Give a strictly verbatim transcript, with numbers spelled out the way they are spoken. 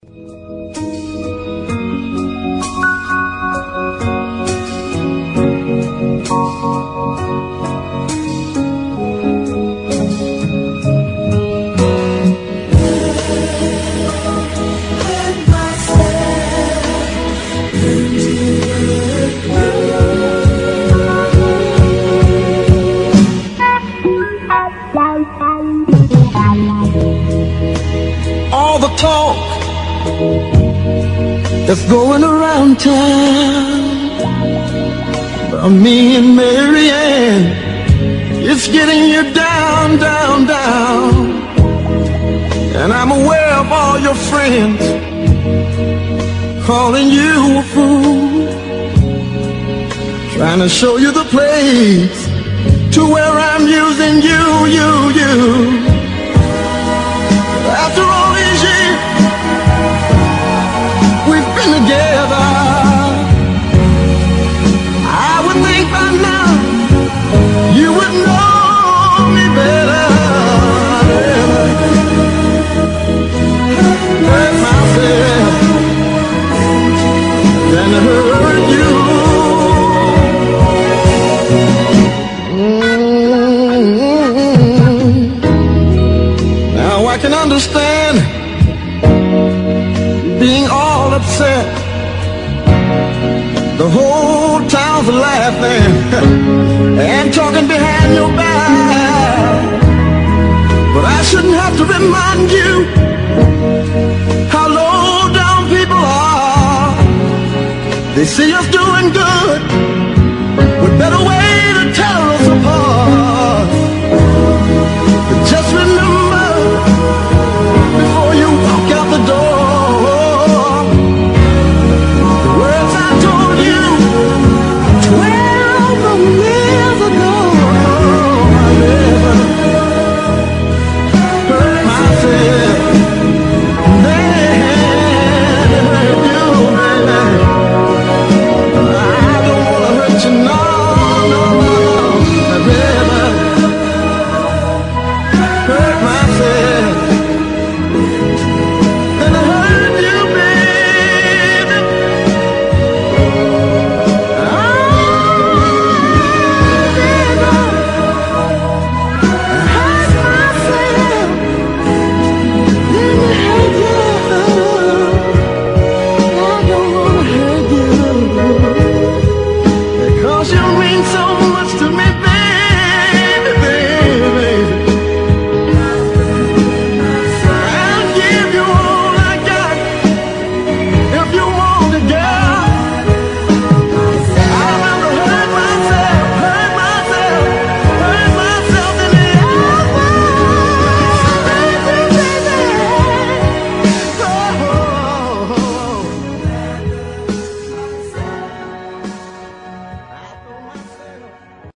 All the talk that's going around town about me and Mary Ann, it's getting you down, down, down. And I'm aware of all your friends calling you a fool, trying to show you the place to where I'm using you, you, you. After all these years we've been together, I would think by now you would know me better. Hurt myself than to hurt you. Mm-hmm. Now I can understand being all upset. The whole town's laughing and talking behind your back. But I shouldn't have to remind you how low down people are. They say